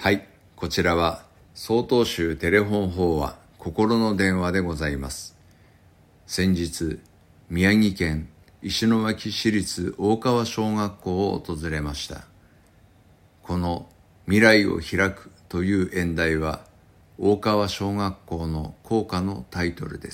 はい、こちらは曹洞宗テレフォン法話心の電話でございます。先日、宮城県石巻市立大川小学校を訪れました。この未来を開くという演題は大川小学校の校歌のタイトルです。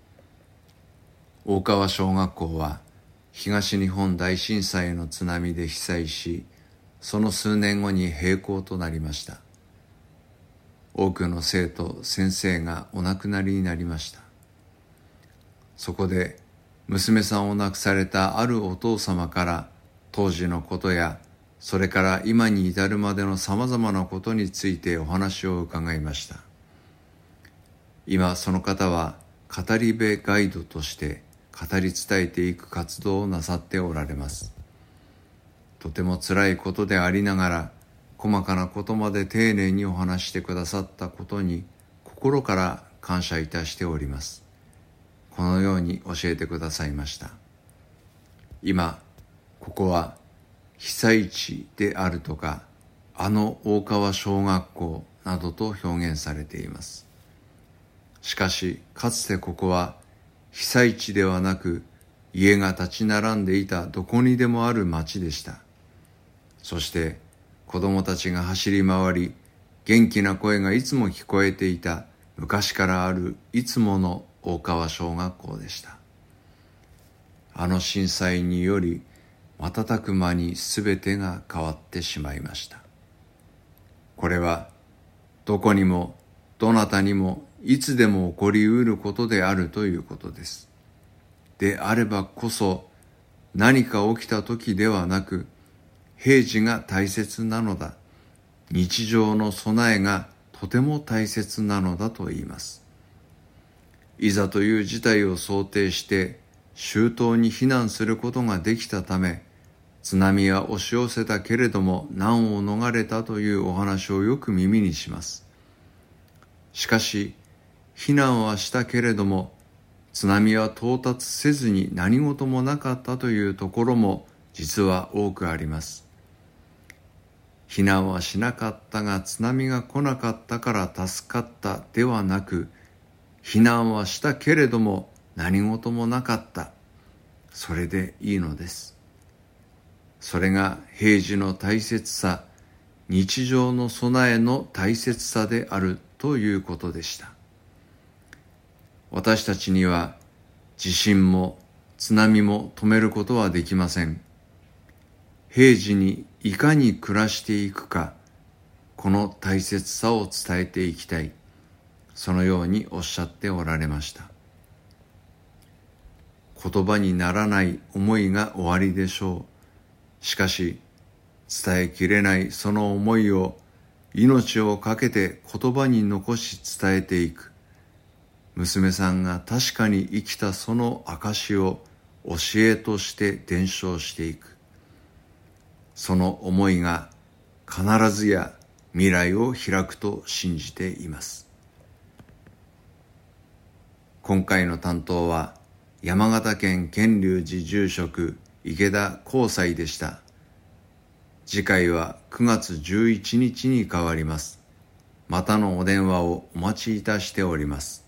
大川小学校は東日本大震災の津波で被災し、その数年後に閉校となりました。多くの生徒先生がお亡くなりになりました。そこで娘さんを亡くされたあるお父様から当時のことやそれから今に至るまでのさまざまなことについてお話を伺いました。今その方は語り部ガイドとして語り伝えていく活動をなさっておられます。とても辛いことでありながら細かなことまで丁寧にお話してくださったことに心から感謝いたしております。このように教えてくださいました。今ここは被災地であるとかあの大川小学校などと表現されています。しかしかつてここは被災地ではなく家が立ち並んでいたどこにでもある町でした。そして子供たちが走り回り元気な声がいつも聞こえていた昔からあるいつもの大川小学校でした。あの震災により瞬く間に全てが変わってしまいました。これはどこにもどなたにもいつでも起こりうることであるということです。であればこそ何か起きた時ではなく平時が大切なのだ。日常の備えがとても大切なのだと言います。いざという事態を想定して周到に避難することができたため、津波は押し寄せたけれども難を逃れたというお話をよく耳にします。しかし、避難はしたけれども、津波は到達せずに何事もなかったというところも実は多くあります。避難はしなかったが津波が来なかったから助かったではなく、避難はしたけれども何事もなかった。それでいいのです。それが平時の大切さ、日常の備えの大切さであるということでした。私たちには地震も津波も止めることはできません。平時にいかに暮らしていくか、この大切さを伝えていきたい。そのようにおっしゃっておられました。言葉にならない思いが終わりでしょう。しかし、伝えきれないその思いを命をかけて言葉に残し伝えていく。娘さんが確かに生きたその証を教えとして伝承していく。その思いが必ずや未来を開くと信じています。今回の担当は山形県建隆寺住職池田光斎でした。次回は9月11日に変わります。またのお電話をお待ちいたしております。